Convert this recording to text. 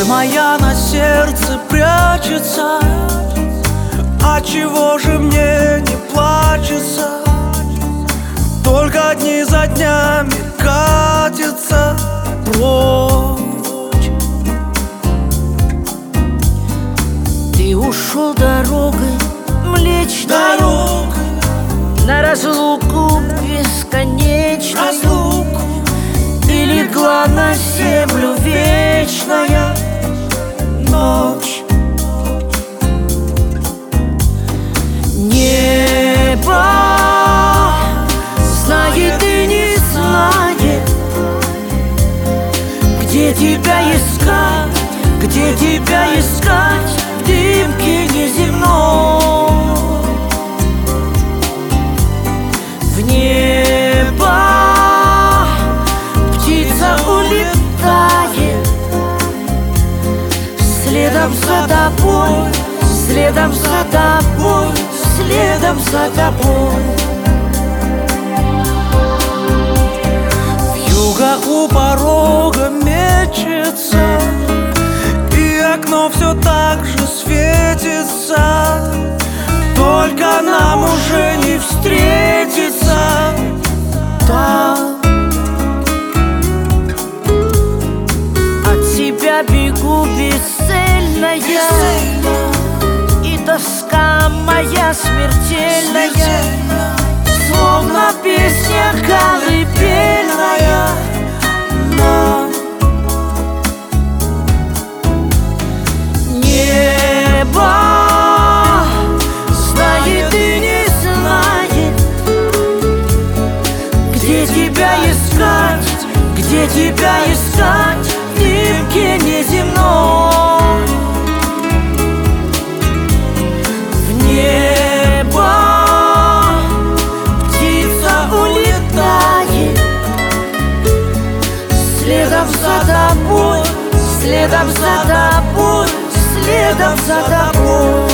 моя на сердце прячется. А чего же мне не плачется? Только дни за днями катятся прочь. Ты ушел дорогой млечной, на разлуку бесконечную. Ты легла на землю вечная ночь. Небо знает и не знает, где тебя искать, где тебя искать в дымке неземной. В небо птица улетает, следом за тобой, следом за тобой, следом за тобой. Вьюга у порога мечется, и окно все так же светится. Только нам уже не встретиться там. От тебя бегу бесцельная, и тоска моя смертельная, словно песня колыбельная нам. Небо знает и не знает, где тебя искать, где тебя искать в дымке неземной. В небо птица улетает, следом за тобой, следом за тобой, следом за тобой.